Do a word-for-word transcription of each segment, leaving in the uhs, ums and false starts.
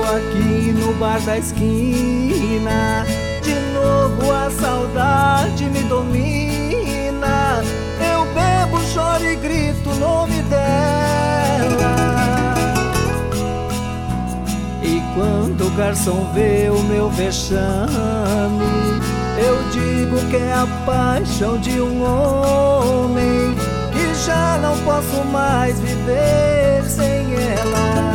aqui no bar da esquina. De novo a saudade me domina. Eu bebo, choro e grito o nome dela. E quando o garçom vê o meu vexame, eu digo que é a paixão de um homem, que já não posso mais viver sem ela.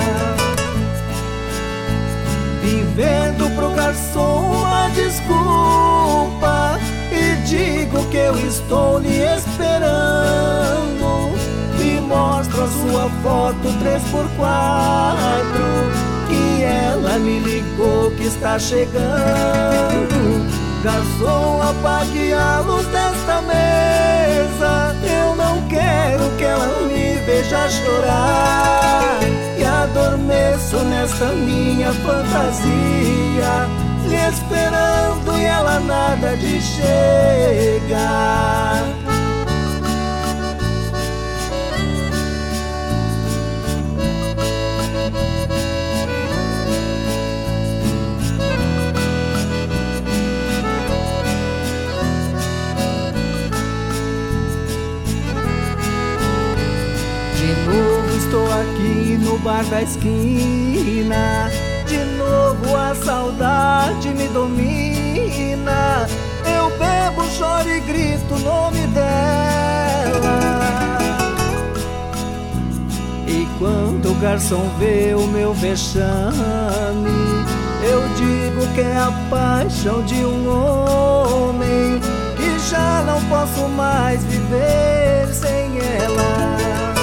Invento pro garçom uma desculpa e digo que eu estou lhe esperando. E mostro a sua foto três por quatro, que ela me ligou que está chegando. Garçom, apague a luz desta mesa, eu não quero que ela me veja chorar. E adormeço nesta minha fantasia, lhe esperando e ela nada de chegar. De novo estou aqui no bar da esquina. De novo a saudade me domina. Eu bebo, choro e grito o nome dela. E quando o garçom vê o meu vexame, eu digo que é a paixão de um homem, que já não posso mais viver sem ela.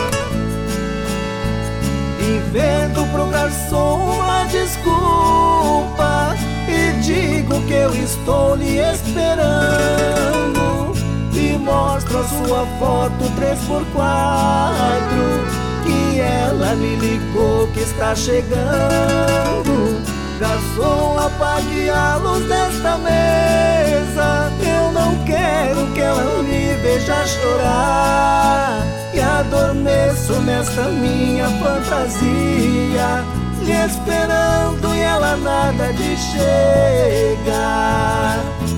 Invento pro garçom uma desculpa e digo que eu estou lhe esperando. E mostro a sua foto três por quatro, que ela me ligou que está chegando. Garçom, apague a luz desta mesa, eu não quero que ela me veja chorar. E adormeço nesta minha fantasia, lhe esperando e ela nada de chegar.